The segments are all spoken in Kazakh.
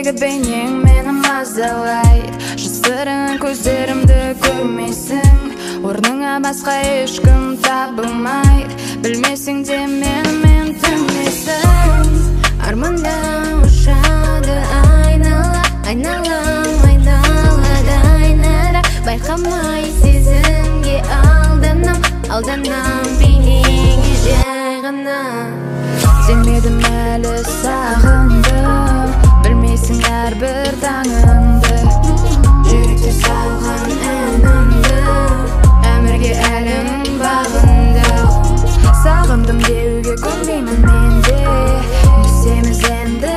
Түсімдегі бейнең мені мазалайды. Жасырын көздерімді көрмейсің, орныңа басқа ешкім табылмайды. Білмесің де мен түнмейсің. Арманда ұшады айнала, айналам айналады айнара. Байқамай сезімге алданам бейнеңе жай ғана. Сенмедім әлі сағындым, білмейсің әрбір таңымды. Жүректе салған әнімді, әмірге әлім бағынды. Сағындым деуге көнбеймін менде, түсеміз енді.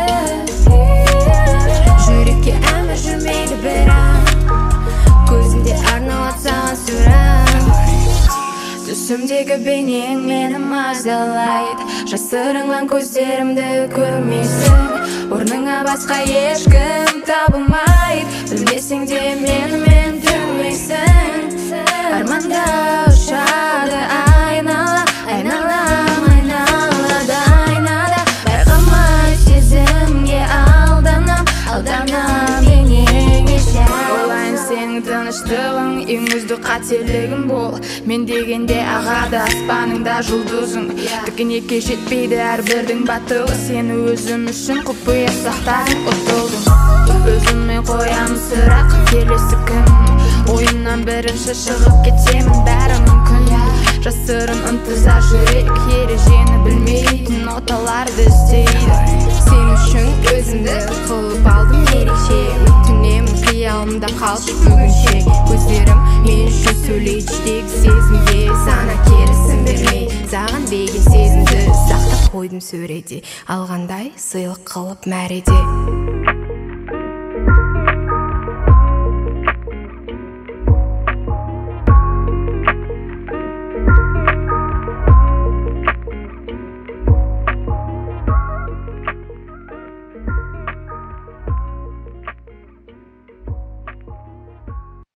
Жүрекке әмір жүрмейді бірақ, көзінде арналады саған сурет. Түсімдегі бейнең мені мазалайды. Жасырынған көздерімді көрмейсің, орныңа басқа ешкім табылмайды. Білмесең де мен түнмейсің. Арманда ұшады айнала, айналам айналады айнада. Байқамай сезімге алданам бейнеңе жай. Олайын сенің тыныштығың, ең үздік қателігім бол. Мен дегенде ағады аспаныңда жұлдызың. Тікенекке жетпейді әрбірдің батылы. Сені өзім үшін құпия сақтадым, ұтылдым. Өзіме қоямын сұрақ, келесі кім? Ойымнан бірінші шығып кетемін, бәрі мүмкін. Жасырын ынтызар жүрек, ережені білмейтін ноталарды іздейді. Сен үшін өзімді қылып алдым ерекше. Өтінемін қиялымда қалшы бүгінше. Көздерім мен үшін сөйлейді іштегі сезімге. Сана керісін бермей, саған деген сезімді сақтап қойдым сөреде. Алғандай сыйлық қылып мәреде.